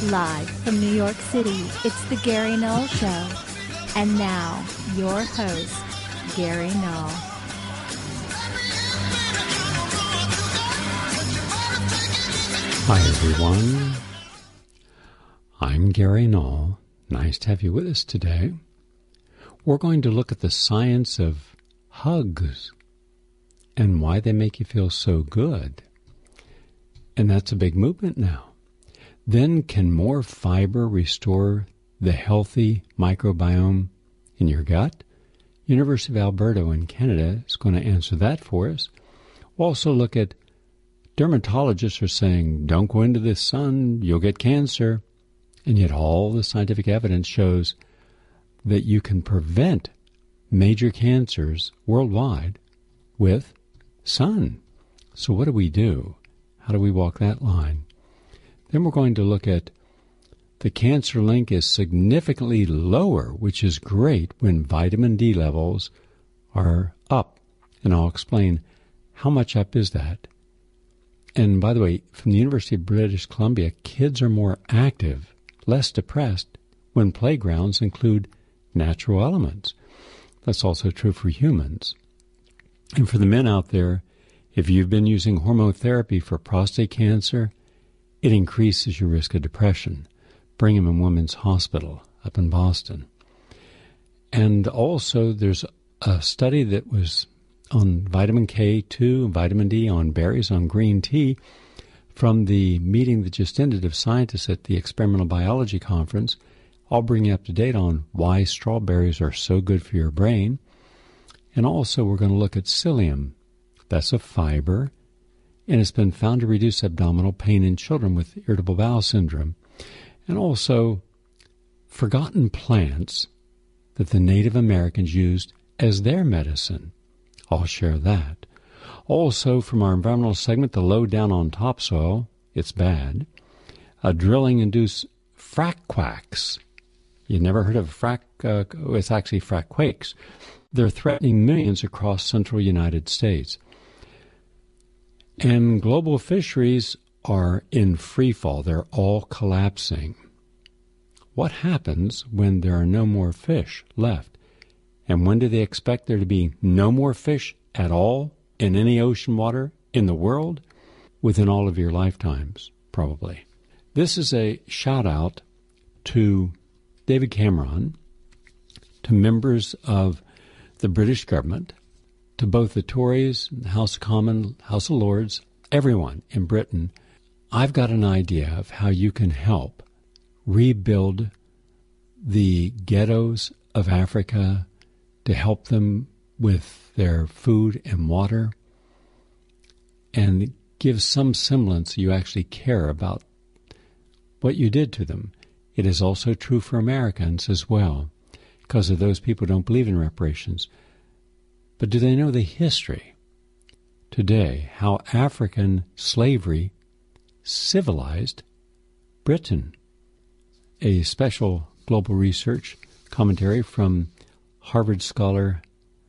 Live from New York City, it's the Gary Null Show. And now, your host, Gary Null. Hi, everyone. I'm Gary Null. Nice to have you with us today. We're going to look at the science of hugs and why they make you feel so good. And that's a big movement now. Then, can more fiber restore the healthy microbiome in your gut? University of Alberta in Canada is going to answer that for us. We'll also look at dermatologists are saying, don't go into the sun, you'll get cancer. And yet all the scientific evidence shows that you can prevent major cancers worldwide with sun. So what do we do? How do we walk that line? Then we're going to look at the cancer link is significantly lower, which is great when vitamin D levels are up. And I'll explain how much up is that. And by the way, from the University of British Columbia, kids are more active, less depressed when playgrounds include natural elements. That's also true for humans. And for the men out there, if you've been using hormone therapy for prostate cancer, it increases your risk of depression. Brigham and Women's Hospital up in Boston. And also there's a study that was on vitamin K2, vitamin D, on berries, on green tea, from the meeting that just ended of scientists at the Experimental Biology Conference. I'll bring you up to date on why strawberries are so good for your brain. And also we're going to look at psyllium. That's a fiber, and it's been found to reduce abdominal pain in children with irritable bowel syndrome. And also forgotten plants that the Native Americans used as their medicine. I'll share that. Also, from our environmental segment, the lowdown on topsoil, it's bad. Drilling-induced frack quacks. You never heard of frack? It's actually frack quakes. They're threatening millions across central United States. And global fisheries are in free fall. They're all collapsing. What happens when there are no more fish left? And when do they expect there to be no more fish at all in any ocean water in the world? Within all of your lifetimes, probably. This is a shout-out to David Cameron, to members of the British government, to both the Tories, the House of Commons, House of Lords, everyone in Britain. I've got an idea of how you can help rebuild the ghettos of Africa, to help them with their food and water, and give some semblance you actually care about what you did to them. It is also true for Americans as well, because of those people who don't believe in reparations. But do they know the history today, how African slavery civilized Britain? A special global research commentary from Harvard scholar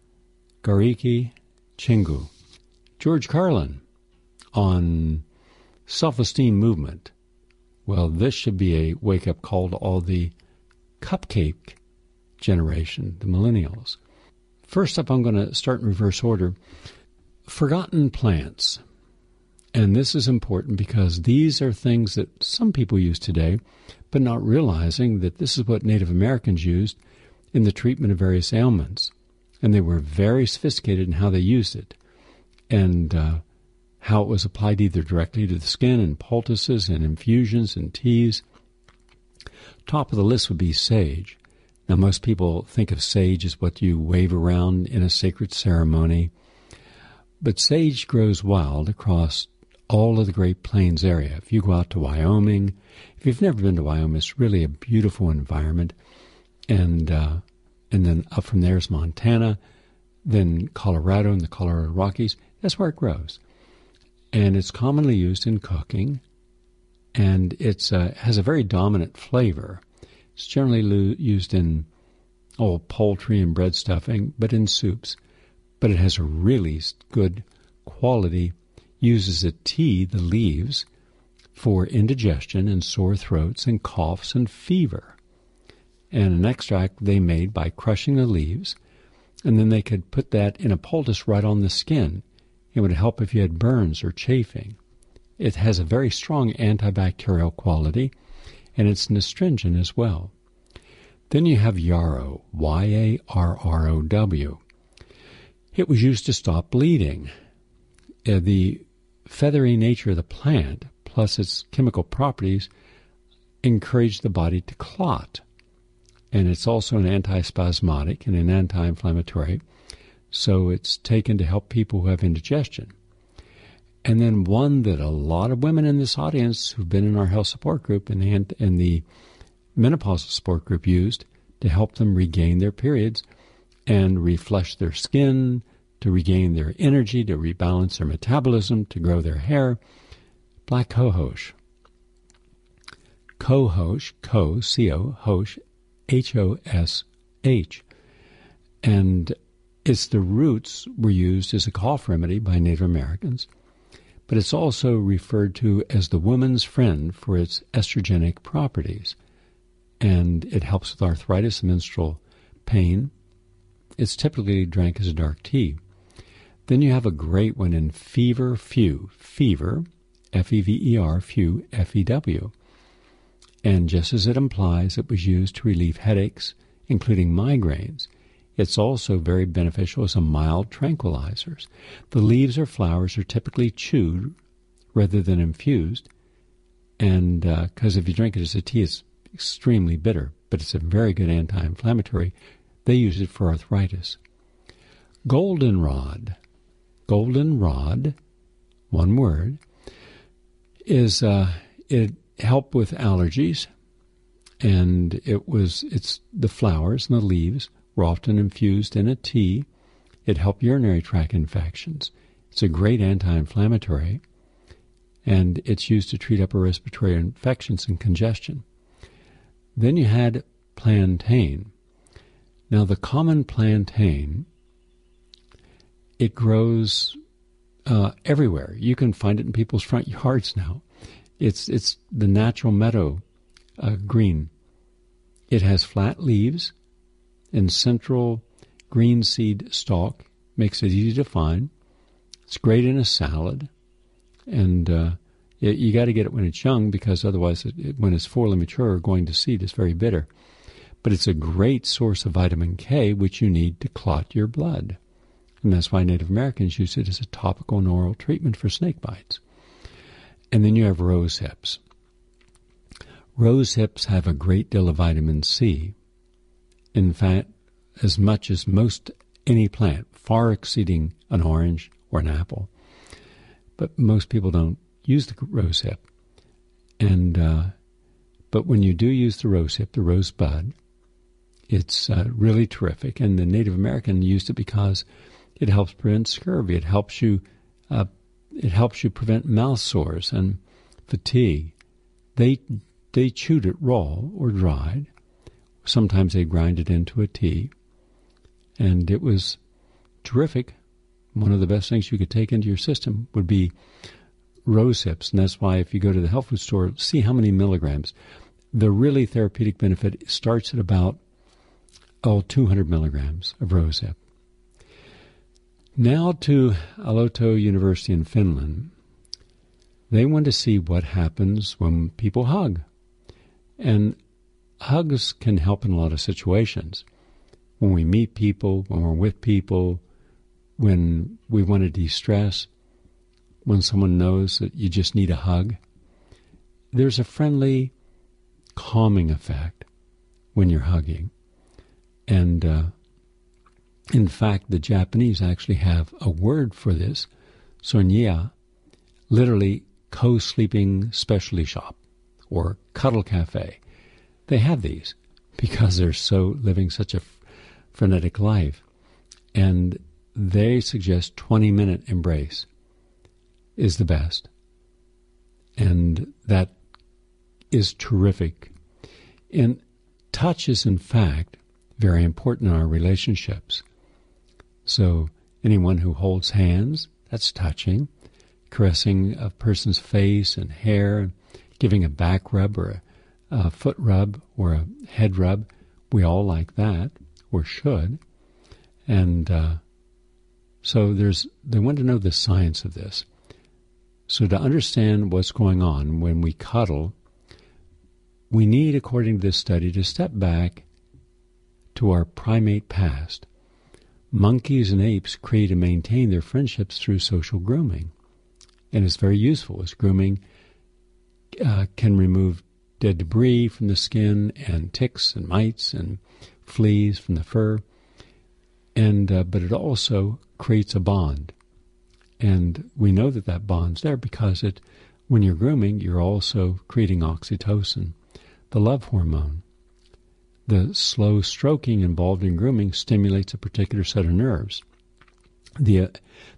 Gariki Chingu. George Carlin on self-esteem movement. Well, this should be a wake-up call to all the cupcake generation, the millennials. First up, I'm going to start in reverse order. Forgotten plants. And this is important because these are things that some people use today, but not realizing that this is what Native Americans used in the treatment of various ailments. And they were very sophisticated in how they used it, and how it was applied either directly to the skin in poultices and infusions and teas. Top of the list would be sage. Now, most people think of sage as what you wave around in a sacred ceremony, but sage grows wild across all of the Great Plains area. If you go out to Wyoming, if you've never been to Wyoming, it's really a beautiful environment. And then up from there is Montana, then Colorado and the Colorado Rockies. That's where it grows. And it's commonly used in cooking, and it has a very dominant flavor. It's generally used in poultry and bread stuffing, but in soups. But it has a really good quality. Uses a tea, the leaves, for indigestion and sore throats and coughs and fever. And an extract they made by crushing the leaves, and then they could put that in a poultice right on the skin. It would help if you had burns or chafing. It has a very strong antibacterial quality, and it's an astringent as well. Then you have yarrow, Y-A-R-R-O-W. It was used to stop bleeding. The feathery nature of the plant, plus its chemical properties, encourage the body to clot. And it's also an antispasmodic and an anti-inflammatory, so it's taken to help people who have indigestion. And then one that a lot of women in this audience who've been in our health support group and the menopausal support group used to help them regain their periods and reflush their skin, to regain their energy, to rebalance their metabolism, to grow their hair. Black cohosh. Cohosh, C-O, hosh, H-O-S-H. And it's the roots were used as a cough remedy by Native Americans, but it's also referred to as the woman's friend for its estrogenic properties. And it helps with arthritis and menstrual pain. It's typically drank as a dark tea. Then you have a great one in fever, fever, F-E-V-E-R, few, F-E-W. And just as it implies, it was used to relieve headaches, including migraines. It's also very beneficial as a mild tranquilizer. The leaves or flowers are typically chewed rather than infused, and because if you drink it as a tea, it's extremely bitter, but it's a very good anti-inflammatory. They use it for arthritis. Goldenrod, one word, is it helped with allergies, and it's the flowers and the leaves were often infused in a tea. It helped urinary tract infections. It's a great anti-inflammatory, and it's used to treat upper respiratory infections and congestion. Then you had plantain. Now, the common plantain, it grows everywhere. You can find it in people's front yards now. It's the natural meadow green. It has flat leaves and central green seed stalk. Makes it easy to find. It's great in a salad. And you got to get it when it's young, because otherwise, when it's fully mature or going to seed, it's very bitter. But it's a great source of vitamin K, which you need to clot your blood. And that's why Native Americans use it as a topical and oral treatment for snake bites. And then you have rose hips. Rose hips have a great deal of vitamin C. In fact, as much as most any plant, far exceeding an orange or an apple. But most people don't use the rose hip. And but when you do use the rose hip, the rose bud, it's really terrific. And the Native American used it because it helps prevent scurvy. It helps you prevent mouth sores and fatigue. They chewed it raw or dried. Sometimes they grind it into a tea. And it was terrific. One of the best things you could take into your system would be rose hips. And that's why if you go to the health food store, see how many milligrams. The really therapeutic benefit starts at about 200 milligrams of rose hip. Now to Aalto University in Finland. They want to see what happens when people hug. And hugs can help in a lot of situations. When we meet people, when we're with people, when we want to de-stress, when someone knows that you just need a hug. There's a friendly, calming effect when you're hugging. And in fact, the Japanese actually have a word for this, sonnya, literally co-sleeping specialty shop or cuddle cafe. They have these because they're living such a frenetic life. And they suggest 20-minute embrace is the best. And that is terrific. And touch is, in fact, very important in our relationships. So anyone who holds hands, that's touching. caressing a person's face and hair, giving a back rub or a foot rub or a head rub. We all like that, or should. And so they want to know the science of this. So to understand what's going on when we cuddle, we need, according to this study, to step back to our primate past. Monkeys and apes create and maintain their friendships through social grooming. And it's very useful, as grooming can remove dead debris from the skin and ticks and mites and fleas from the fur. But it also creates a bond. And we know that bond's there because when you're grooming, you're also creating oxytocin, the love hormone. The slow stroking involved in grooming stimulates a particular set of nerves. The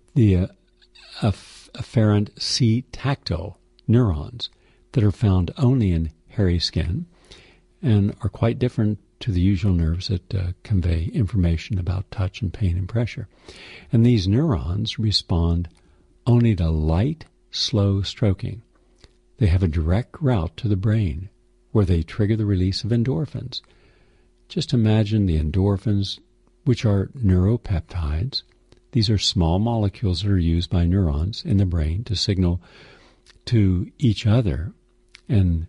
afferent C-tactile neurons that are found only in hairy skin and are quite different to the usual nerves that convey information about touch and pain and pressure. And these neurons respond only to light, slow stroking. They have a direct route to the brain where they trigger the release of endorphins. Just imagine the endorphins, which are neuropeptides. These are small molecules that are used by neurons in the brain to signal to each other. And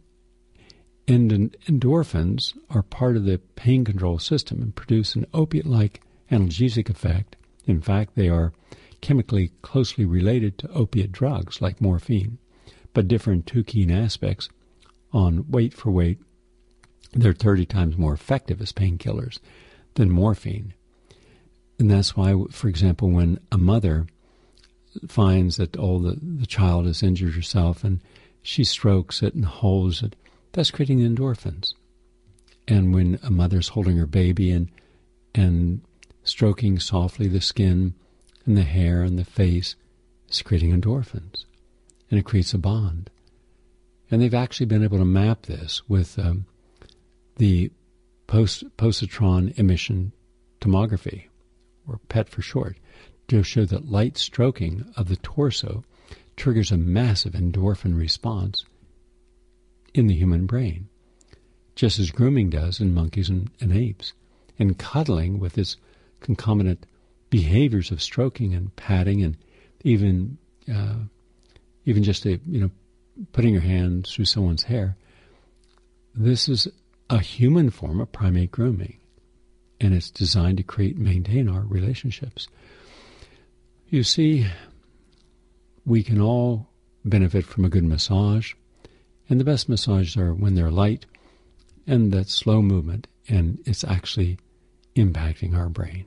endorphins are part of the pain control system and produce an opiate-like analgesic effect. In fact, they are chemically closely related to opiate drugs like morphine, but differ in two key aspects. On weight for weight, they're 30 times more effective as painkillers than morphine. And that's why, for example, when a mother finds that the child has injured herself and she strokes it and holds it, that's creating endorphins. And when a mother's holding her baby and stroking softly the skin and the hair and the face, it's creating endorphins. And it creates a bond. And they've actually been able to map this with the positron emission tomography, or PET for short, to show that light stroking of the torso triggers a massive endorphin response in the human brain, just as grooming does in monkeys and apes. And cuddling with its concomitant behaviors of stroking and patting and even just putting your hand through someone's hair, this is a human form of primate grooming, and it's designed to create and maintain our relationships. You see, we can all benefit from a good massage, and the best massages are when they're light and that slow movement, and it's actually impacting our brain.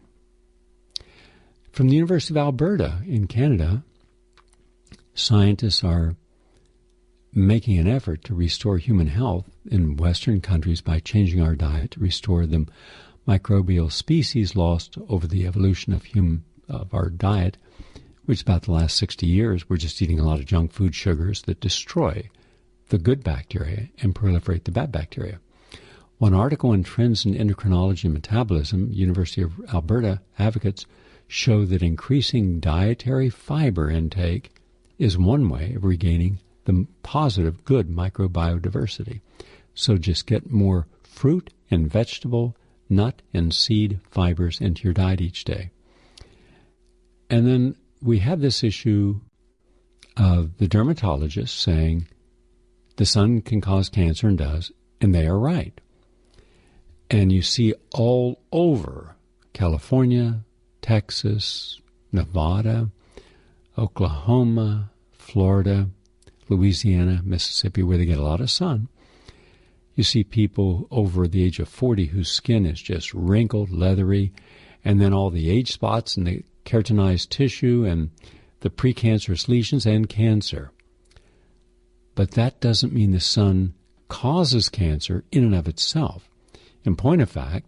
From the University of Alberta in Canada, scientists are making an effort to restore human health in Western countries by changing our diet to restore the microbial species lost over the evolution of our diet, which about the last 60 years we're just eating a lot of junk food sugars that destroy the good bacteria and proliferate the bad bacteria. One article in Trends in Endocrinology and Metabolism, University of Alberta advocates show that increasing dietary fiber intake is one way of regaining the positive, good microbiodiversity. So just get more fruit and vegetable, nut and seed fibers into your diet each day. And then we have this issue of the dermatologists saying the sun can cause cancer and does, and they are right. And you see all over California, Texas, Nevada, Oklahoma, Florida, Louisiana, Mississippi, where they get a lot of sun. You see people over the age of 40 whose skin is just wrinkled, leathery, and then all the age spots and the keratinized tissue and the precancerous lesions and cancer. But that doesn't mean the sun causes cancer in and of itself. In point of fact,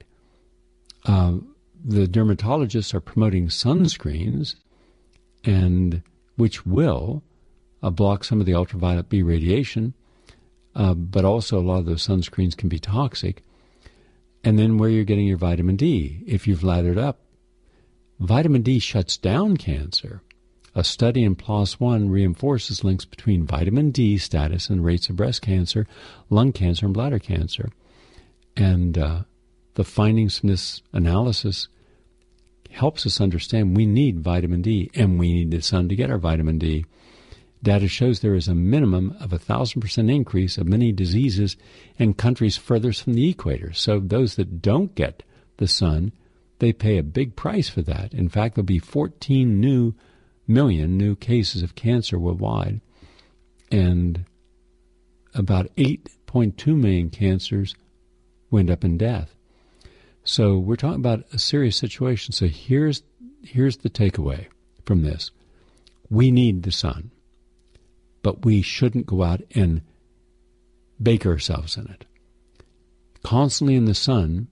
the dermatologists are promoting sunscreens, and which will block some of the ultraviolet B radiation, but also a lot of those sunscreens can be toxic. And then where you're getting your vitamin D, if you've lathered up, vitamin D shuts down cancer. A study in PLOS One reinforces links between vitamin D status and rates of breast cancer, lung cancer, and bladder cancer. And the findings from this analysis helps us understand we need vitamin D, and we need the sun to get our vitamin D. Data shows there is a minimum of 1,000% increase of many diseases in countries furthest from the equator. So those that don't get the sun, they pay a big price for that. In fact, there'll be 14 million new cases of cancer worldwide, and about 8.2 million cancers wind up in death. So we're talking about a serious situation. So here's the takeaway from this. We need the sun, but we shouldn't go out and bake ourselves in it. Constantly in the sun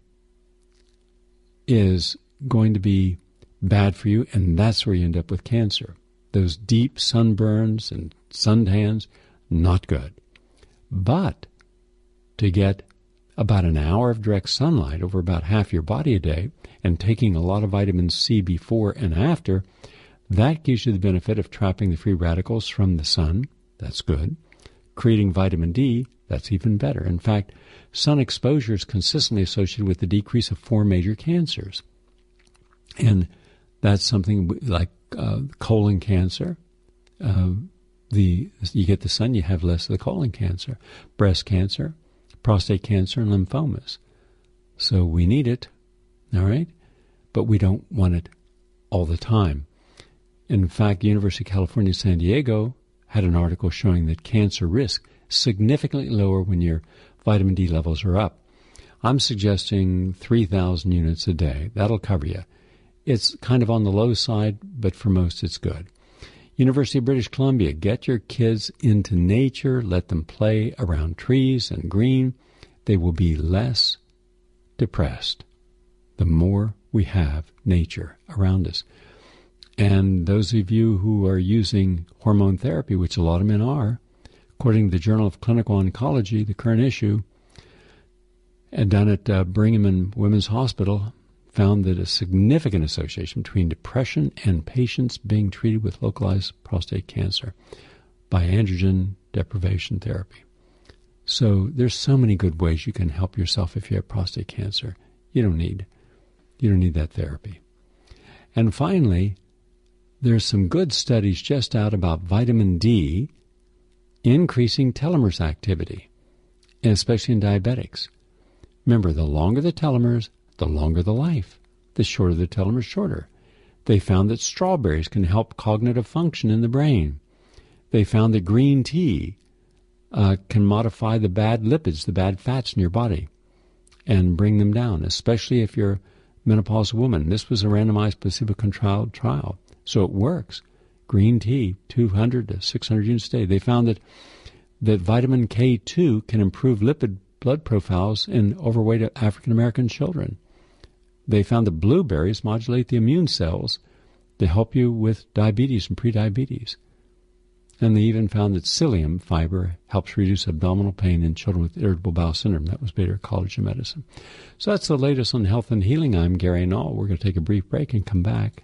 is going to be bad for you, and that's where you end up with cancer. Those deep sunburns and suntans, not good. But to get about an hour of direct sunlight over about half your body a day and taking a lot of vitamin C before and after, that gives you the benefit of trapping the free radicals from the sun. That's good. Creating vitamin D, that's even better. In fact, sun exposure is consistently associated with the decrease of 4 major cancers. And that's something like colon cancer. You get the sun, you have less of the colon cancer. Breast cancer, prostate cancer, and lymphomas. So we need it, all right? But we don't want it all the time. In fact, the University of California, San Diego had an article showing that cancer risk significantly lower when your vitamin D levels are up. I'm suggesting 3,000 units a day. That'll cover you. It's kind of on the low side, but for most it's good. University of British Columbia, get your kids into nature, let them play around trees and green. They will be less depressed the more we have nature around us. And those of you who are using hormone therapy, which a lot of men are, according to the Journal of Clinical Oncology, the current issue, and done at Brigham and Women's Hospital, found that a significant association between depression and patients being treated with localized prostate cancer by androgen deprivation therapy. So there's so many good ways you can help yourself if you have prostate cancer. You don't need that therapy. And finally, there's some good studies just out about vitamin D increasing telomerase activity, and especially in diabetics. Remember, the longer the telomeres, the longer the life. The shorter the telomeres, shorter. They found that strawberries can help cognitive function in the brain. They found that green tea can modify the bad lipids, the bad fats in your body, and bring them down, especially if you're a menopausal woman. This was a randomized placebo-controlled trial, so it works. Green tea, 200 to 600 units a day. They found that vitamin K2 can improve lipid blood profiles in overweight African-American children. They found that blueberries modulate the immune cells to help you with diabetes and prediabetes. And they even found that psyllium fiber helps reduce abdominal pain in children with irritable bowel syndrome. That was Baylor College of Medicine. So that's the latest on health and healing. I'm Gary Null. We're going to take a brief break and come back.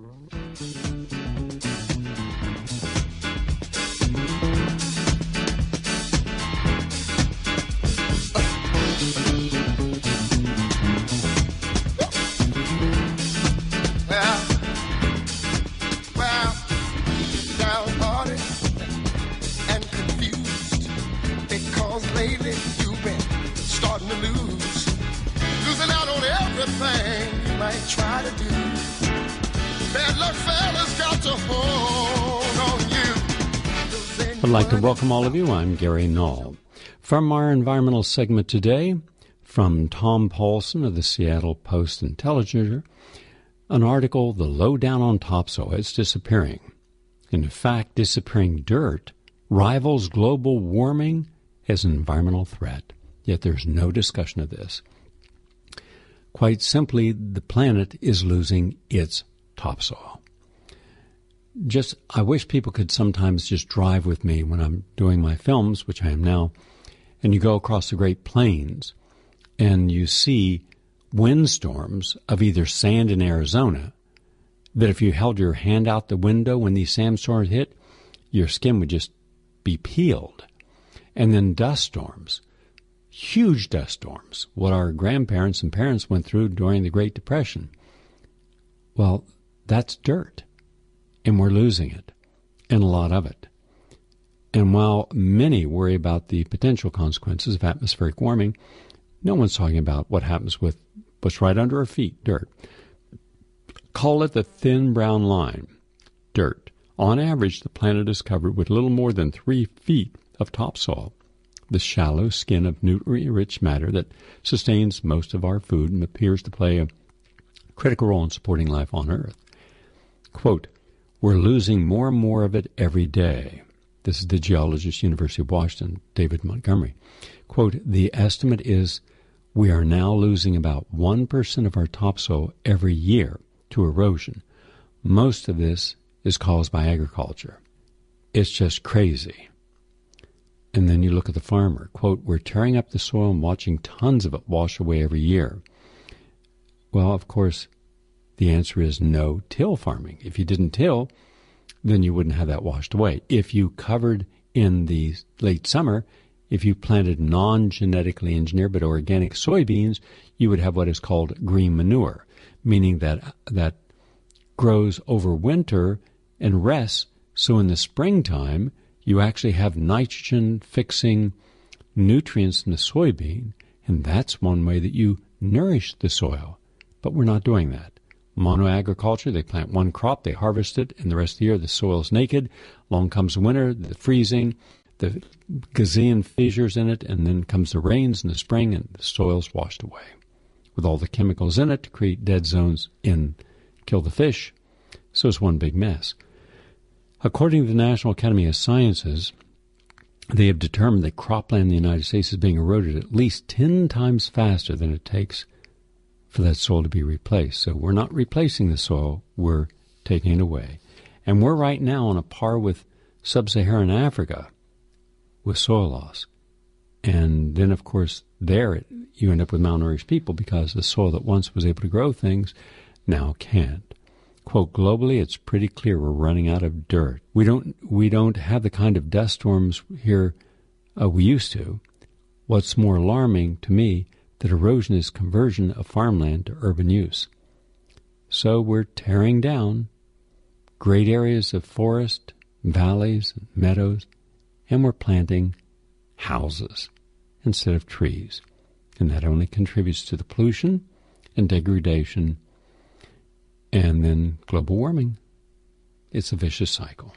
I'd like to welcome all of you. I'm Gary Null. From our environmental segment today, from Tom Paulson of the Seattle Post-Intelligencer, an article, The Lowdown on Topsoil, It's Disappearing. In fact, disappearing dirt rivals global warming as an environmental threat. Yet there's no discussion of this. Quite simply, the planet is losing its topsoil. I wish people could sometimes just drive with me when I'm doing my films, which I am now, and you go across the Great Plains and you see windstorms of either sand in Arizona that if you held your hand out the window when these sandstorms hit, your skin would just be peeled. And then dust storms, huge dust storms, what our grandparents and parents went through during the Great Depression. Well, that's dirt, and we're losing it, and a lot of it. And while many worry about the potential consequences of atmospheric warming, no one's talking about what happens with what's right under our feet, dirt. Call it the thin brown line, dirt. On average, the planet is covered with little more than 3 feet of topsoil, the shallow skin of nutrient-rich matter that sustains most of our food and appears to play a critical role in supporting life on Earth. Quote, we're losing more and more of it every day. This is the geologist, University of Washington, David Montgomery. Quote, the estimate is we are now losing about 1% of our topsoil every year to erosion. Most of this is caused by agriculture. It's just crazy. And then you look at the farmer. Quote, we're tearing up the soil and watching tons of it wash away every year. Well, of course, the answer is no till farming. If you didn't till, then you wouldn't have that washed away. If you covered in the late summer, if you planted non-genetically engineered but organic soybeans, you would have what is called green manure, meaning that grows over winter and rests. So in the springtime, you actually have nitrogen-fixing nutrients in the soybean, and that's one way that you nourish the soil. But we're not doing that. Monoagriculture, they plant one crop, they harvest it, and the rest of the year the soil's naked. Along comes the winter, the freezing, the gazillion fissures in it, and then comes the rains in the spring, and the soil's washed away with all the chemicals in it to create dead zones and kill the fish. So it's one big mess. According to the National Academy of Sciences, they have determined that cropland in the United States is being eroded at least 10 times faster than it takes for that soil to be replaced. So we're not replacing the soil, we're taking it away. And we're right now on a par with sub-Saharan Africa with soil loss. And then, of course, there you end up with malnourished people because the soil that once was able to grow things now can't. Quote, globally, it's pretty clear we're running out of dirt. We don't have the kind of dust storms here we used to. What's more alarming to me, that erosion is conversion of farmland to urban use. So we're tearing down great areas of forest, valleys, and meadows, and we're planting houses instead of trees. And that only contributes to the pollution and degradation and then global warming. It's a vicious cycle.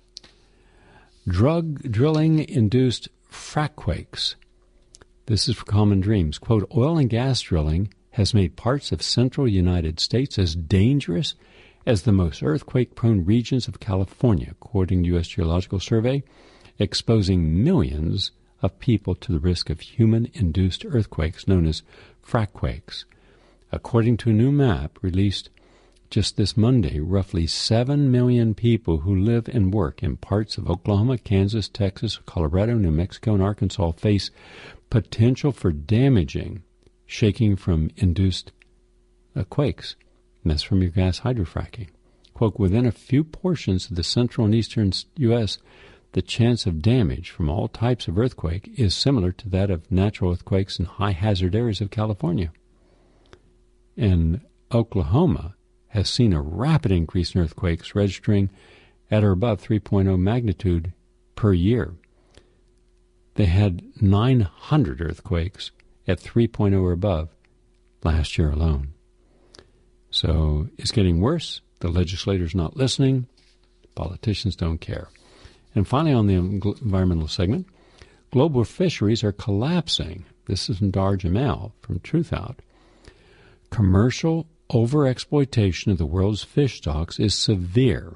Drug drilling-induced frackquakes. This is for Common Dreams. Quote, oil and gas drilling has made parts of central United States as dangerous as the most earthquake-prone regions of California, according to U.S. Geological Survey, exposing millions of people to the risk of human-induced earthquakes known as frackquakes. According to a new map released just this Monday, roughly 7 million people who live and work in parts of Oklahoma, Kansas, Texas, Colorado, New Mexico, and Arkansas face potential for damaging shaking from induced quakes. And that's from your gas hydrofracking. Quote, within a few portions of the central and eastern U.S., the chance of damage from all types of earthquake is similar to that of natural earthquakes in high-hazard areas of California. And Oklahoma has seen a rapid increase in earthquakes, registering at or above 3.0 magnitude per year. They had 900 earthquakes at 3.0 or above last year alone. So it's getting worse. The legislators not listening. Politicians don't care. And finally, on the environmental segment, global fisheries are collapsing. This is from Dar Jamal from Truthout. Commercial overexploitation of the world's fish stocks is severe,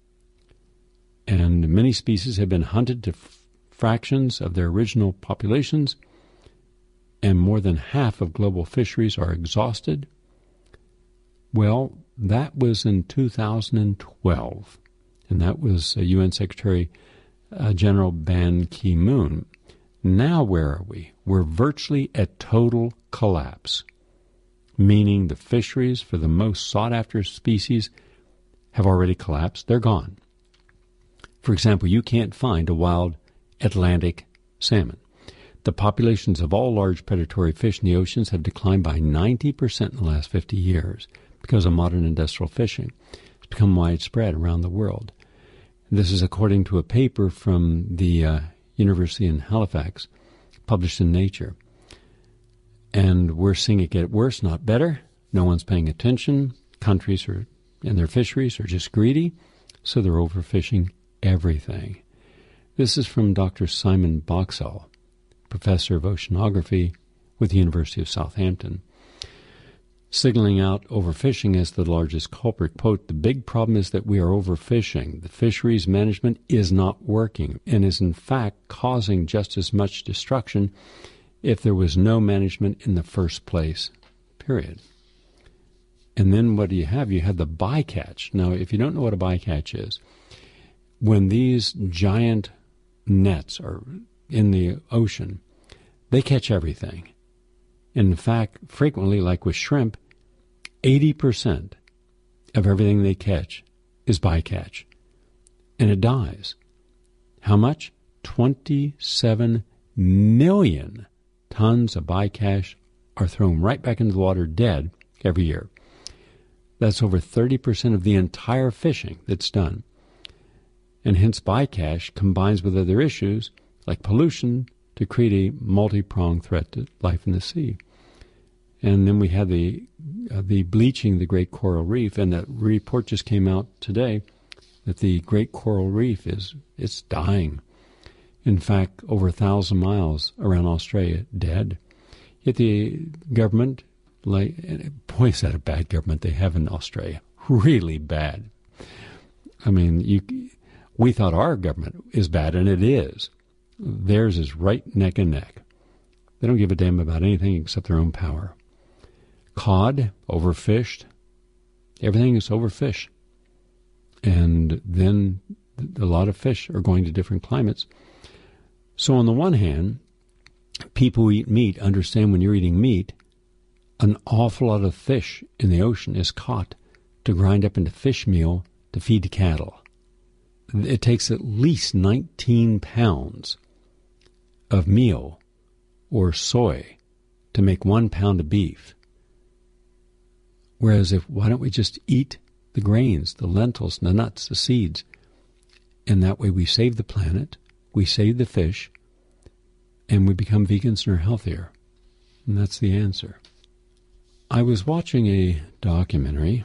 and many species have been hunted to fractions of their original populations, and more than half of global fisheries are exhausted. Well, that was in 2012, and that was UN Secretary General Ban Ki-moon. Now where are we? We're virtually at total collapse, meaning the fisheries for the most sought-after species, have already collapsed. They're gone. For example, you can't find a wild Atlantic salmon. The populations of all large predatory fish in the oceans have declined by 90% in the last 50 years because of modern industrial fishing. It's become widespread around the world. This is according to a paper from the University in Halifax, published in Nature. And we're seeing it get worse, not better. No one's paying attention. Countries and their fisheries are just greedy, so they're overfishing everything. This is from Dr. Simon Boxall, professor of oceanography with the University of Southampton, signaling out overfishing as the largest culprit. Quote, "The big problem is that we are overfishing. The fisheries management is not working and is in fact causing just as much destruction if there was no management in the first place, period." And then what do you have? You have the bycatch. Now, if you don't know what a bycatch is, when these giant nets are in the ocean, they catch everything. In fact, frequently, like with shrimp, 80% of everything they catch is bycatch. And it dies. How much? 27 million tons of bycatch are thrown right back into the water dead every year. That's over 30% of the entire fishing that's done. And hence bycatch combines with other issues like pollution to create a multi-pronged threat to life in the sea. And then we had the bleaching of the Great Coral Reef, and that report just came out today that the Great Coral Reef it's dying. In fact, over 1,000 miles around Australia dead. Yet the government, boy, is that a bad government they have in Australia. Really bad. I mean, we thought our government is bad, and it is. Theirs is right neck and neck. They don't give a damn about anything except their own power. Cod, overfished. Everything is overfished. And then a lot of fish are going to different climates. So on the one hand, people who eat meat understand when you're eating meat, an awful lot of fish in the ocean is caught to grind up into fish meal to feed to cattle. It takes at least 19 pounds of meal or soy to make 1 pound of beef. Whereas why don't we just eat the grains, the lentils, the nuts, the seeds? And that way we save the planet, we save the fish, and we become vegans and are healthier. And that's the answer. I was watching a documentary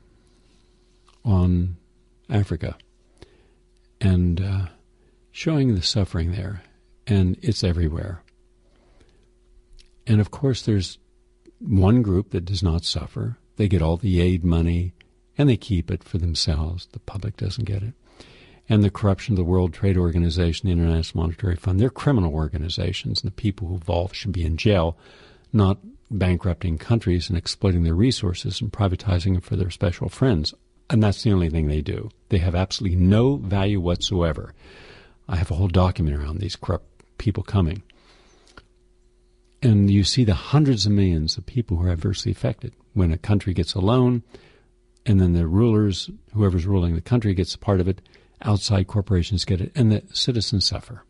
on Africa and showing the suffering there, and it's everywhere. And of course there's one group that does not suffer. They get all the aid money, and they keep it for themselves. The public doesn't get it. And the corruption of the World Trade Organization, the International Monetary Fund, they're criminal organizations, and the people who involved should be in jail, not bankrupting countries and exploiting their resources and privatizing them for their special friends. And that's the only thing they do. They have absolutely no value whatsoever. I have a whole documentary on these corrupt people coming. And you see the hundreds of millions of people who are adversely affected when a country gets a loan, and then the rulers, whoever's ruling the country, gets a part of it, outside corporations get it, and the citizens suffer.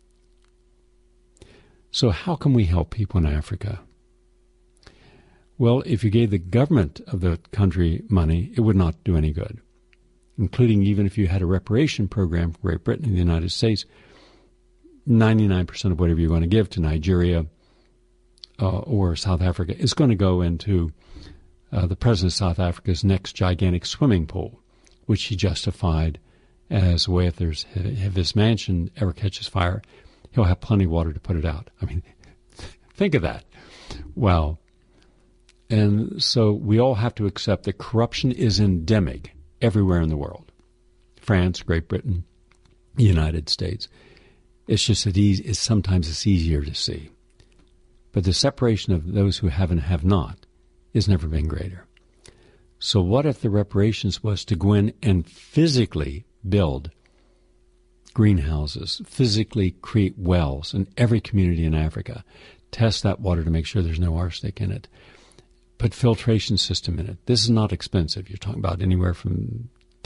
So how can we help people in Africa? Well, if you gave the government of the country money, it would not do any good, including even if you had a reparation program for Great Britain and the United States. 99% of whatever you're going to give to Nigeria or South Africa is going to go into the president of South Africa's next gigantic swimming pool, which he justified as a way if his mansion ever catches fire, he'll have plenty of water to put it out. I mean, think of that. Wow. And so we all have to accept that corruption is endemic everywhere in the world. France, Great Britain, the United States. It's just that sometimes it's easier to see. But the separation of those who have and have not has never been greater. So what if the reparations was to go in and physically build greenhouses, physically create wells in every community in Africa, test that water to make sure there's no arsenic in it, put filtration system in it. This is not expensive. You're talking about anywhere from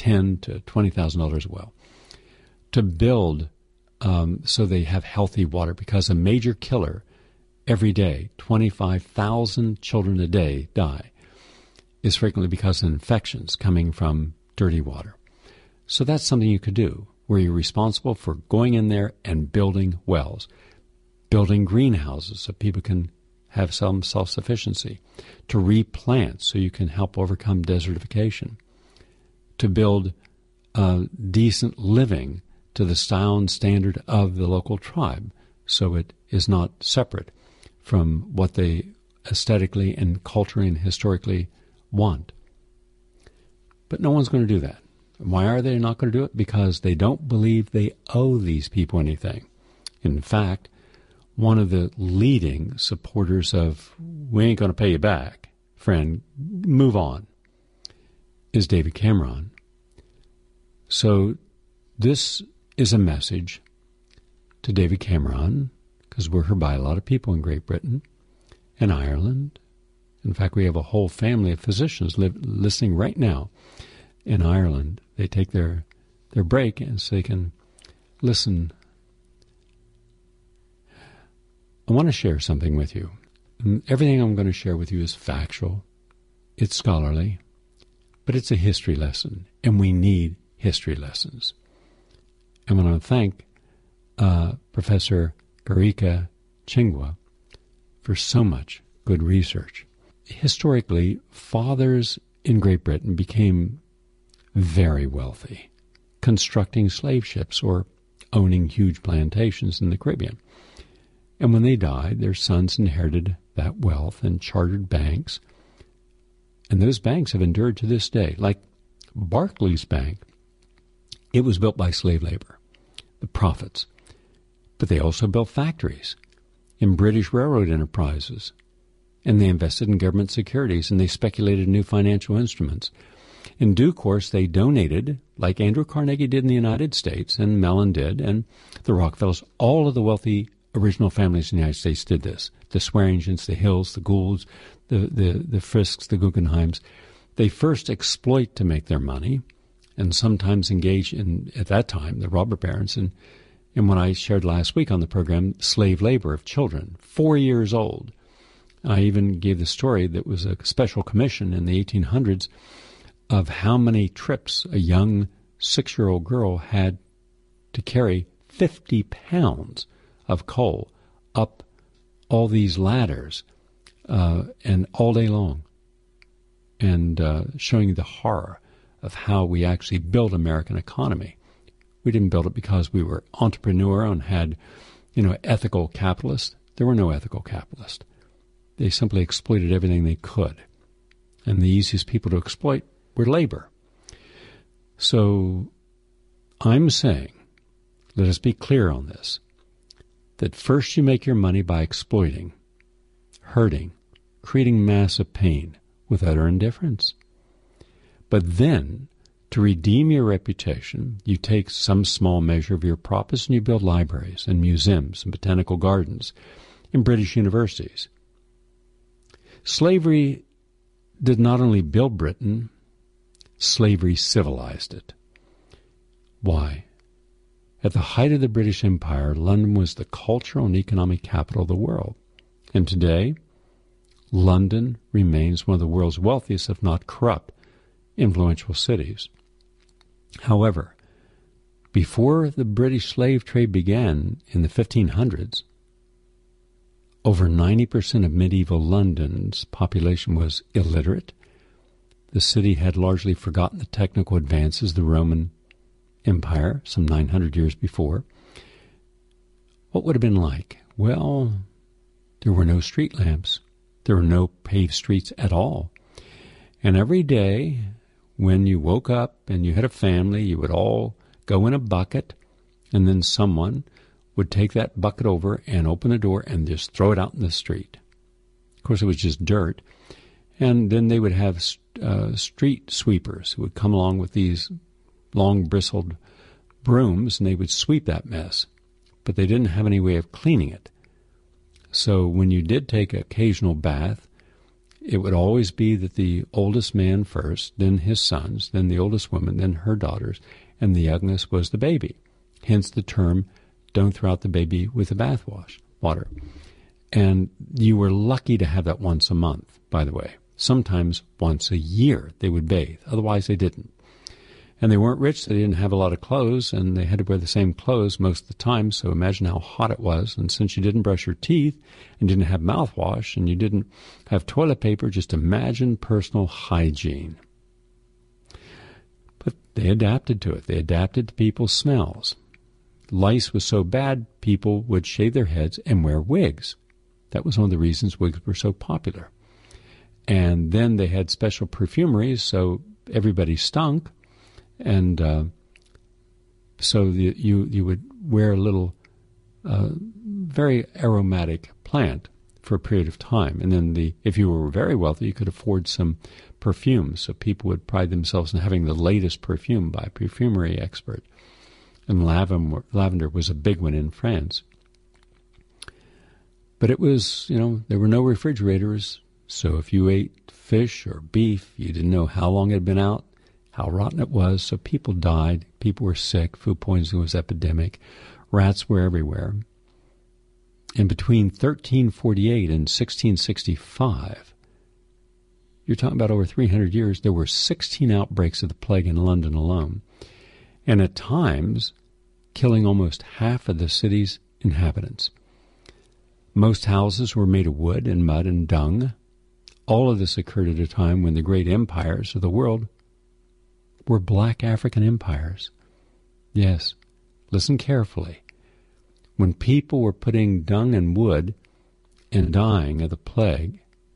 $10,000 to $20,000 a well, to build so they have healthy water, because a major killer every day, 25,000 children a day die, is frequently because of infections coming from dirty water. So that's something you could do, where you're responsible for going in there and building wells, building greenhouses so people can have some self-sufficiency, to replant so you can help overcome desertification, to build decent living to the style and standard of the local tribe, so it is not separate from what they aesthetically and culturally and historically want. But no one's going to do that. Why are they not going to do it? Because they don't believe they owe these people anything. In fact, one of the leading supporters of "we ain't going to pay you back, friend, move on," is David Cameron. So this is a message to David Cameron, because we're heard by a lot of people in Great Britain and Ireland. In fact, we have a whole family of physicians listening right now in Ireland. They take their break and so they can listen. I want to share something with you. Everything I'm going to share with you is factual. It's scholarly, but it's a history lesson, and we need history lessons. I want to thank Professor Garika Chingwa for so much good research. Historically, fathers in Great Britain became very wealthy, constructing slave ships or owning huge plantations in the Caribbean. And when they died, their sons inherited that wealth and chartered banks. And those banks have endured to this day. Like Barclays Bank, it was built by slave labor, the profits. But they also built factories in British railroad enterprises. And they invested in government securities, and they speculated in new financial instruments. In due course, they donated, like Andrew Carnegie did in the United States, and Mellon did, and the Rockefellers. All of the wealthy original families in the United States did this. The Swearingens, the Hills, the Goulds, the Frisks, the Guggenheims. They first exploit to make their money, and sometimes engage in, at that time, the robber barons, and what I shared last week on the program, slave labor of children, 4 years old. I even gave the story that was a special commission in the 1800s of how many trips a young 6-year-old girl had to carry 50 pounds of coal up all these ladders and all day long, and showing you the horror of how we actually built American economy. We didn't build it because we were entrepreneurial and had, ethical capitalists. There were no ethical capitalists. They simply exploited everything they could. And the easiest people to exploit were labor. So I'm saying, let us be clear on this, that first you make your money by exploiting, hurting, creating massive pain with utter indifference. But then, to redeem your reputation, you take some small measure of your profits and you build libraries and museums and botanical gardens in British universities. Slavery did not only build Britain, slavery civilized it. Why? At the height of the British Empire, London was the cultural and economic capital of the world. And today, London remains one of the world's wealthiest, if not corrupt, influential cities. However, before the British slave trade began in the 1500s, over 90% of medieval London's population was illiterate. The city had largely forgotten the technical advances of the Roman Empire some 900 years before. What would it have been like? Well, there were no street lamps. There were no paved streets at all. And every day, when you woke up and you had a family, you would all go in a bucket, and then someone would take that bucket over and open the door and just throw it out in the street. Of course, it was just dirt. And then they would have street sweepers who would come along with these long bristled brooms, and they would sweep that mess. But they didn't have any way of cleaning it. So when you did take an occasional bath, it would always be that the oldest man first, then his sons, then the oldest woman, then her daughters, and the youngest was the baby. Hence the term, don't throw out the baby with the bathwater. And you were lucky to have that once a month, by the way. Sometimes once a year they would bathe. Otherwise they didn't. And they weren't rich, so they didn't have a lot of clothes, and they had to wear the same clothes most of the time, so imagine how hot it was. And since you didn't brush your teeth and didn't have mouthwash and you didn't have toilet paper, just imagine personal hygiene. But they adapted to it. They adapted to people's smells. Lice was so bad, people would shave their heads and wear wigs. That was one of the reasons wigs were so popular. And then they had special perfumeries, so everybody stunk. And so you would wear a little very aromatic plant for a period of time. And then if you were very wealthy, you could afford some perfume. So people would pride themselves in having the latest perfume by a perfumery expert. And lavender was a big one in France. But it was, there were no refrigerators. So if you ate fish or beef, you didn't know how long it had been out, how rotten it was, so people died, people were sick, food poisoning was epidemic, rats were everywhere. And between 1348 and 1665, you're talking about over 300 years, there were 16 outbreaks of the plague in London alone, and at times killing almost half of the city's inhabitants. Most houses were made of wood and mud and dung. All of this occurred at a time when the great empires of the world were black African empires. Yes, listen carefully. When people were putting dung and wood and dying of the plague,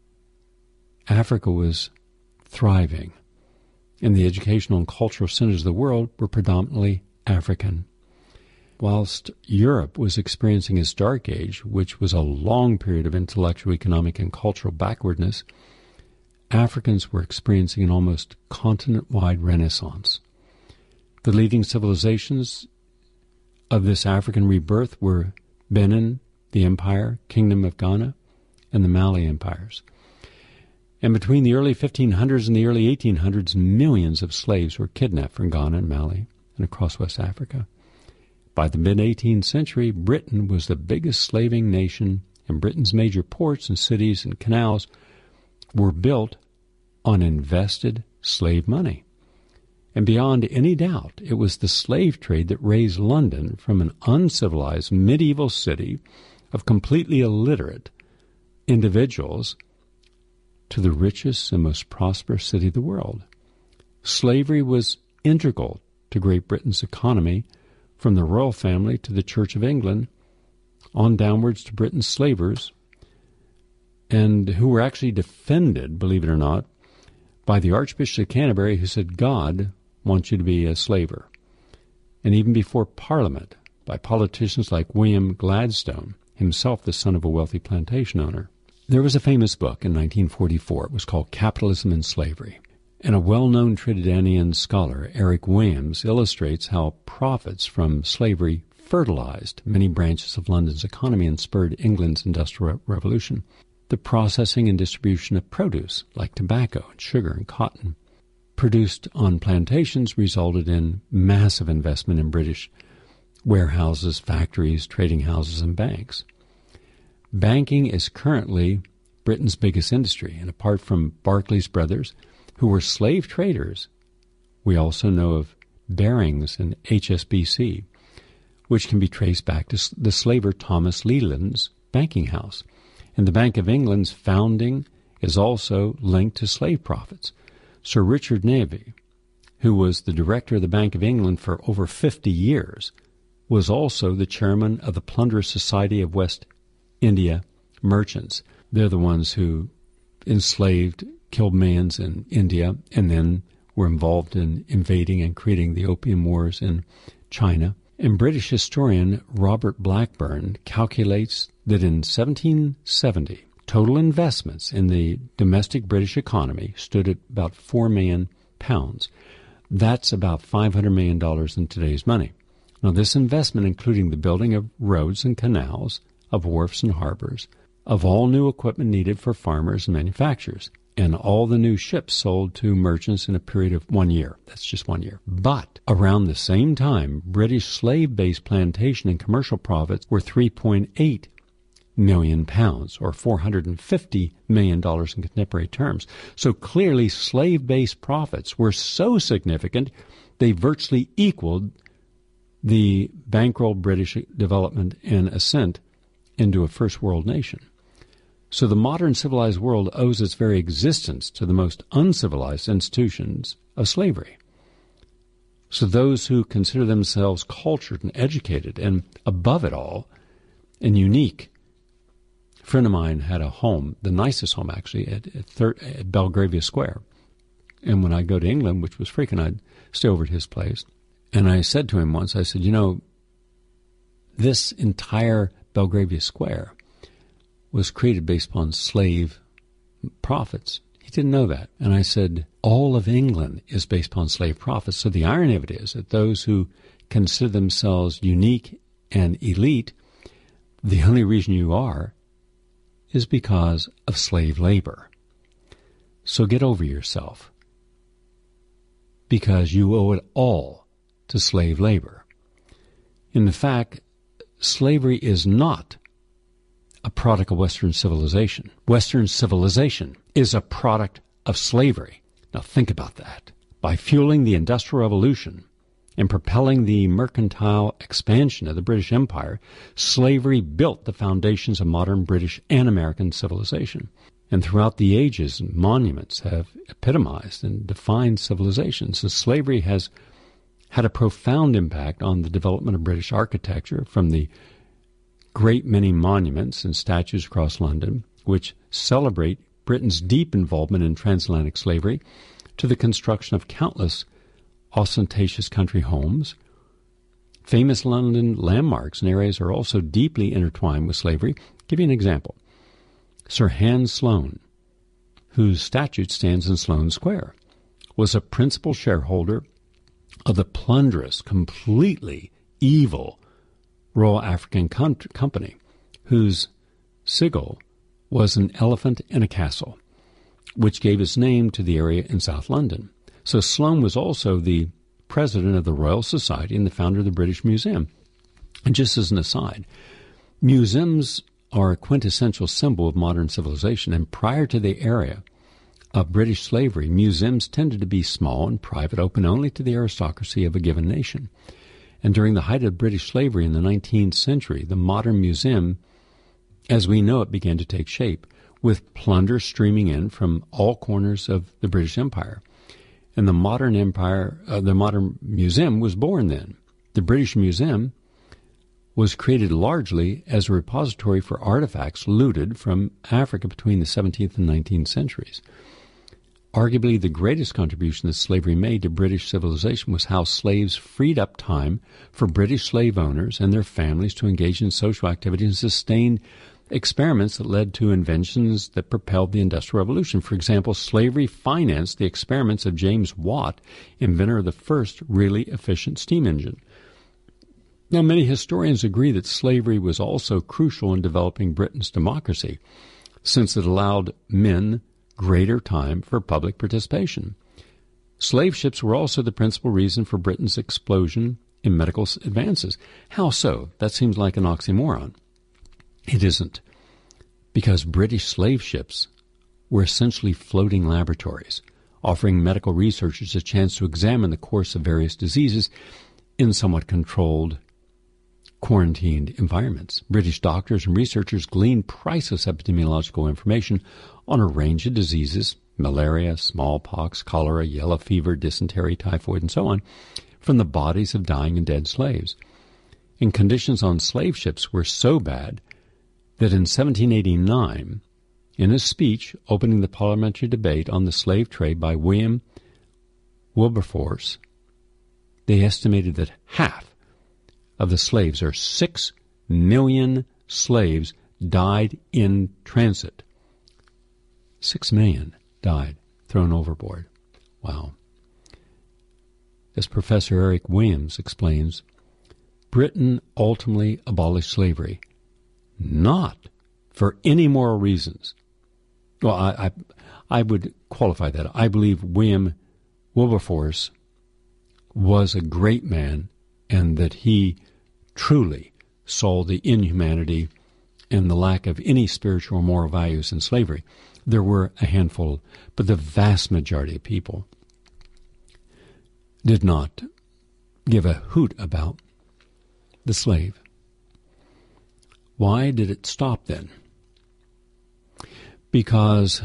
Africa was thriving, and the educational and cultural centers of the world were predominantly African. Whilst Europe was experiencing its dark age, which was a long period of intellectual, economic, and cultural backwardness, Africans were experiencing an almost continent-wide renaissance. The leading civilizations of this African rebirth were Benin, the Empire, Kingdom of Ghana, and the Mali empires. And between the early 1500s and the early 1800s, millions of slaves were kidnapped from Ghana and Mali and across West Africa. By the mid-18th century, Britain was the biggest slaving nation, and Britain's major ports and cities and canals were built on invested slave money. And beyond any doubt, it was the slave trade that raised London from an uncivilized medieval city of completely illiterate individuals to the richest and most prosperous city of the world. Slavery was integral to Great Britain's economy, from the royal family to the Church of England, on downwards to Britain's slavers, and who were actually defended, believe it or not, by the Archbishop of Canterbury, who said, God wants you to be a slaver. And even before Parliament, by politicians like William Gladstone, himself the son of a wealthy plantation owner. There was a famous book in 1944. It was called Capitalism and Slavery. And a well-known Trinidadian scholar, Eric Williams, illustrates how profits from slavery fertilized many branches of London's economy and spurred England's Industrial Revolution. The processing and distribution of produce, like tobacco and sugar and cotton, produced on plantations resulted in massive investment in British warehouses, factories, trading houses, and banks. Banking is currently Britain's biggest industry, and apart from Barclays Brothers, who were slave traders, we also know of Barings and HSBC, which can be traced back to the slaver Thomas Leland's banking house. And the Bank of England's founding is also linked to slave profits. Sir Richard Navy, who was the director of the Bank of England for over 50 years, was also the chairman of the Plunderers Society of West India Merchants. They're the ones who enslaved, killed millions in India, and then were involved in invading and creating the Opium Wars in China. And British historian Robert Blackburn calculates that in 1770, total investments in the domestic British economy stood at about £4 million. That's about $500 million in today's money. Now, this investment, including the building of roads and canals, of wharfs and harbors, of all new equipment needed for farmers and manufacturers, and all the new ships sold to merchants in a period of 1 year. That's just 1 year. But around the same time, British slave-based plantation and commercial profits were £3.8 million, or $450 million in contemporary terms. So clearly, slave-based profits were so significant, they virtually equaled the bankroll British development and ascent into a first world nation. So the modern civilized world owes its very existence to the most uncivilized institutions of slavery. So those who consider themselves cultured and educated and above it all and unique. A friend of mine had a home, the nicest home actually, at Belgravia Square. And when I go to England, which was frequent, I'd stay over at his place. And I said to him once, I said, you know, this entire Belgravia Square was created based upon slave profits. He didn't know that. And I said, all of England is based upon slave profits. So the irony of it is that those who consider themselves unique and elite, the only reason you are is because of slave labor. So get over yourself, because you owe it all to slave labor. In fact, slavery is not a product of Western civilization. Western civilization is a product of slavery. Now think about that. By fueling the Industrial Revolution and propelling the mercantile expansion of the British Empire, slavery built the foundations of modern British and American civilization. And throughout the ages, monuments have epitomized and defined civilizations. So slavery has had a profound impact on the development of British architecture, from the great many monuments and statues across London, which celebrate Britain's deep involvement in transatlantic slavery, to the construction of countless ostentatious country homes. Famous London landmarks and areas are also deeply intertwined with slavery. I'll give you an example. Sir Hans Sloane, whose statue stands in Sloane Square, was a principal shareholder of the plunderous, completely evil Royal African Company, whose sigil was an elephant and a castle, which gave its name to the area in South London. So Sloane was also the president of the Royal Society and the founder of the British Museum. And just as an aside, museums are a quintessential symbol of modern civilization, and prior to the era of British slavery, museums tended to be small and private, open only to the aristocracy of a given nation. And during the height of British slavery in the 19th century, the modern museum, as we know it, began to take shape, with plunder streaming in from all corners of the British Empire. And the modern museum was born then. The British Museum was created largely as a repository for artifacts looted from Africa between the 17th and 19th centuries. Arguably the greatest contribution that slavery made to British civilization was how slaves freed up time for British slave owners and their families to engage in social activities and sustain experiments that led to inventions that propelled the Industrial Revolution. For example, slavery financed the experiments of James Watt, inventor of the first really efficient steam engine. Now, many historians agree that slavery was also crucial in developing Britain's democracy, since it allowed men greater time for public participation. Slave ships were also the principal reason for Britain's explosion in medical advances. How so? That seems like an oxymoron. It isn't, because British slave ships were essentially floating laboratories, offering medical researchers a chance to examine the course of various diseases in somewhat controlled, quarantined environments. British doctors and researchers gleaned priceless epidemiological information on a range of diseases, malaria, smallpox, cholera, yellow fever, dysentery, typhoid, and so on, from the bodies of dying and dead slaves. And conditions on slave ships were so bad that in 1789, in a speech opening the parliamentary debate on the slave trade by William Wilberforce, they estimated that half of the slaves, or 6 million slaves, died in transit. 6 million died, thrown overboard. Wow. As Professor Eric Williams explains, Britain ultimately abolished slavery, not for any moral reasons. Well, I would qualify that. I believe William Wilberforce was a great man, and that he truly saw the inhumanity and the lack of any spiritual or moral values in slavery. There were a handful, but the vast majority of people did not give a hoot about the slave. Why did it stop then? Because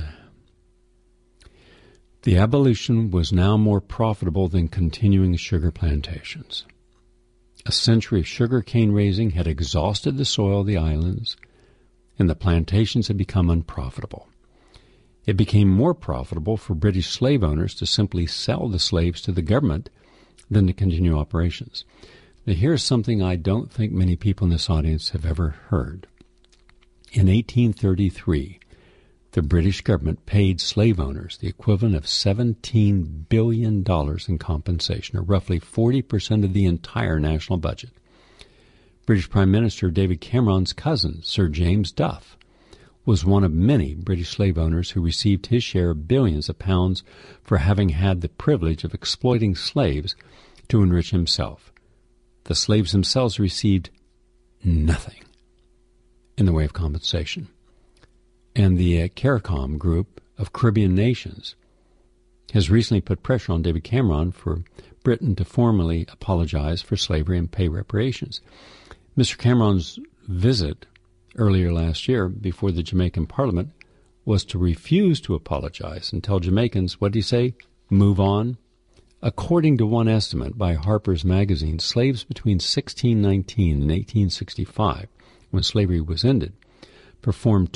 the abolition was now more profitable than continuing sugar plantations. A century of sugar cane raising had exhausted the soil of the islands, and the plantations had become unprofitable. It became more profitable for British slave owners to simply sell the slaves to the government than to continue operations. Now, here's something I don't think many people in this audience have ever heard. In 1833, the British government paid slave owners the equivalent of $17 billion in compensation, or roughly 40% of the entire national budget. British Prime Minister David Cameron's cousin, Sir James Duff, was one of many British slave owners who received his share of billions of pounds for having had the privilege of exploiting slaves to enrich himself. The slaves themselves received nothing in the way of compensation. And the CARICOM group of Caribbean nations has recently put pressure on David Cameron for Britain to formally apologize for slavery and pay reparations. Mr. Cameron's visit earlier last year before the Jamaican Parliament was to refuse to apologize and tell Jamaicans, what did he say? Move on. According to one estimate by Harper's Magazine, slaves between 1619 and 1865, when slavery was ended, performed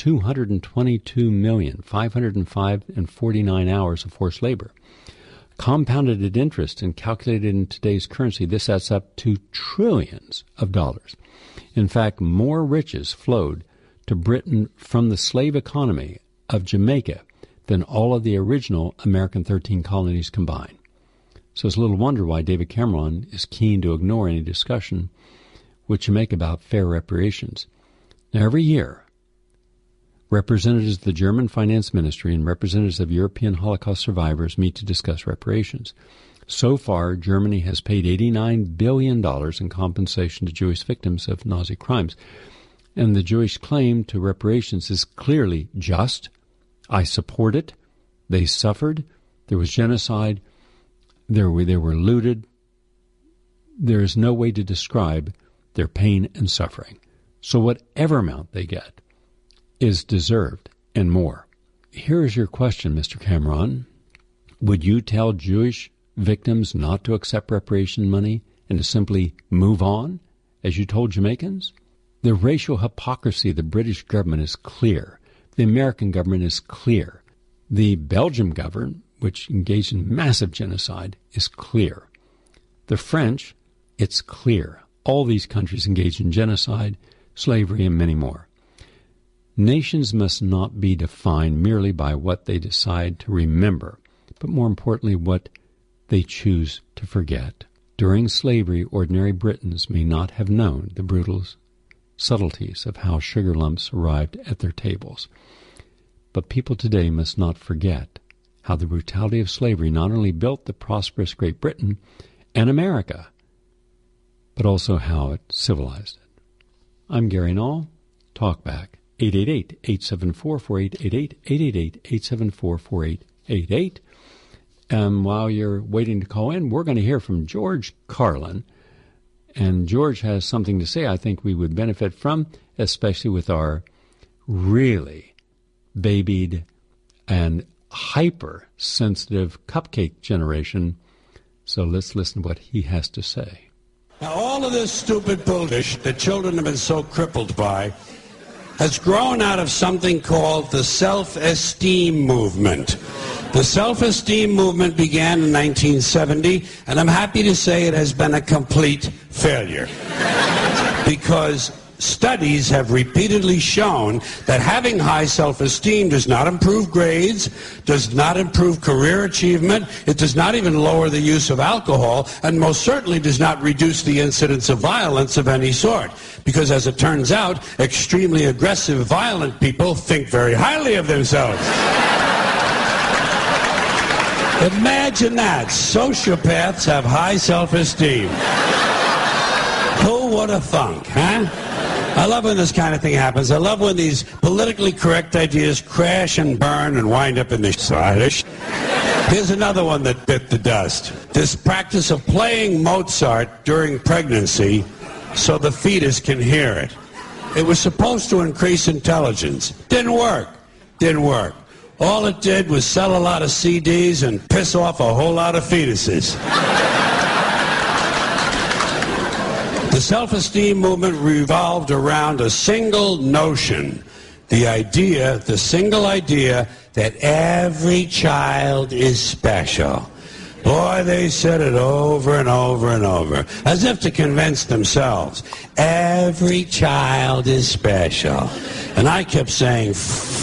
222,505,049 hours of forced labor. Compounded at interest and calculated in today's currency, this adds up to trillions of dollars. In fact, more riches flowed to Britain from the slave economy of Jamaica than all of the original American 13 colonies combined. So it's little wonder why David Cameron is keen to ignore any discussion with Jamaica about fair reparations. Now, every year, representatives of the German Finance Ministry and representatives of European Holocaust survivors meet to discuss reparations. So far, Germany has paid $89 billion in compensation to Jewish victims of Nazi crimes. And the Jewish claim to reparations is clearly just. I support it. They suffered. There was genocide. They were looted. There is no way to describe their pain and suffering. So whatever amount they get is deserved and more. Here is your question, Mr. Cameron. Would you tell Jewish victims not to accept reparation money and to simply move on, as you told Jamaicans? The racial hypocrisy of the British government is clear. The American government is clear. The Belgian government, which engaged in massive genocide, is clear. The French, it's clear. All these countries engaged in genocide, slavery, and many more. Nations must not be defined merely by what they decide to remember, but more importantly, what they choose to forget. During slavery, ordinary Britons may not have known the brutal subtleties of how sugar lumps arrived at their tables. But people today must not forget how the brutality of slavery not only built the prosperous Great Britain and America, but also how it civilized it. I'm Gary Null. Talk back. 888-874-4888, 888-874-4888. While you're waiting to call in, we're going to hear from George Carlin. And George has something to say I think we would benefit from, especially with our really babied and hypersensitive cupcake generation. So let's listen to what he has to say. Now, all of this stupid bullshit that children have been so crippled by has grown out of something called the self-esteem movement. The self-esteem movement began in 1970, and I'm happy to say it has been a complete failure. Because studies have repeatedly shown that having high self-esteem does not improve grades, does not improve career achievement, it does not even lower the use of alcohol, and most certainly does not reduce the incidence of violence of any sort. Because as it turns out, extremely aggressive, violent people think very highly of themselves. Imagine that. Sociopaths have high self-esteem. Who would have thunk, huh? I love when this kind of thing happens. I love when these politically correct ideas crash and burn and wind up in the side. Here's another one that bit the dust. This practice of playing Mozart during pregnancy so the fetus can hear it. It was supposed to increase intelligence. Didn't work. All it did was sell a lot of CDs and piss off a whole lot of fetuses. The self-esteem movement revolved around a single notion, the single idea that every child is special. Boy, they said it over and over and over, as if to convince themselves. Every child is special. And I kept saying,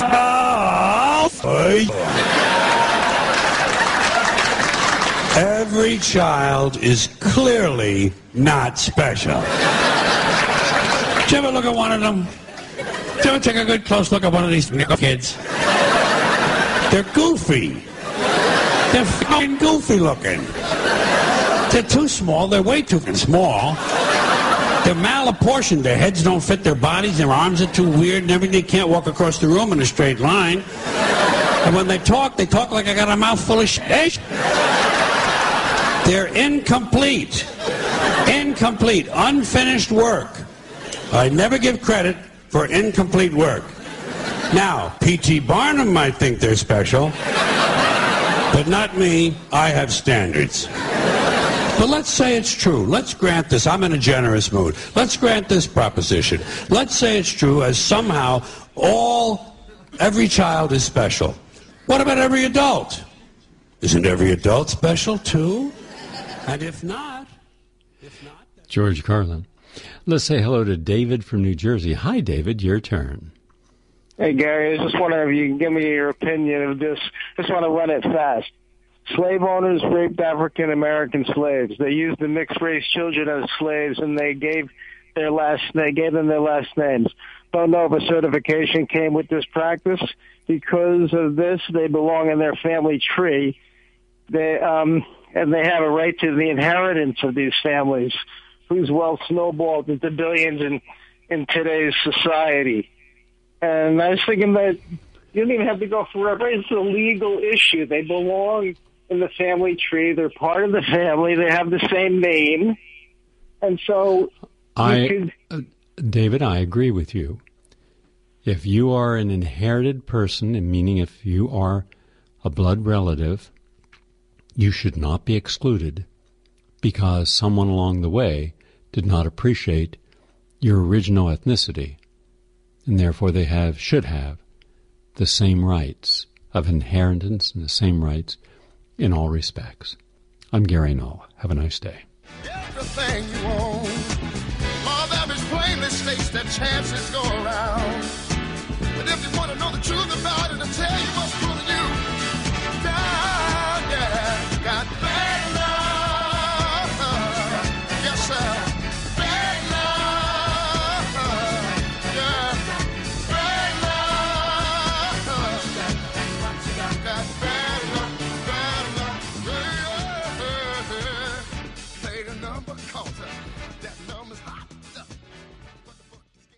every child is clearly not special. Did you ever look at one of them? Did you ever take a good close look at one of these kids? They're goofy. They're fucking goofy looking. They're too small. They're way too small. They're malapportioned. Their heads don't fit their bodies. Their arms are too weird and everything. They can't walk across the room in a straight line. And when they talk like I got a mouthful of shit. They're incomplete. Unfinished work. I never give credit for incomplete work. Now, P.T. Barnum might think they're special, but not me. I have standards. But let's say it's true. Let's grant this. I'm in a generous mood. Let's grant this proposition. Let's say it's true as somehow every child is special. What about every adult? Isn't every adult special too? And if not... George Carlin. Let's say hello to David from New Jersey. Hi, David. Your turn. Hey, Gary, I just wonder if you can give me your opinion of this. Just want to run it fast. Slave owners raped African-American slaves. They used the mixed-race children as slaves, and they gave them their last names. Don't know if a certification came with this practice. Because of this, they belong in their family tree. And they have a right to the inheritance of these families, whose wealth snowballed into billions in today's society. And I was thinking that you don't even have to go forever. It's a legal issue. They belong in the family tree. They're part of the family. They have the same name. And so David, I agree with you. If you are an inherited person, meaning if you are a blood relative, you should not be excluded because someone along the way did not appreciate your original ethnicity, and therefore they should have the same rights of inheritance and the same rights in all respects. I'm Gary Null. Have a nice day. Everything you own, Lord, that is plainly states that chances go around.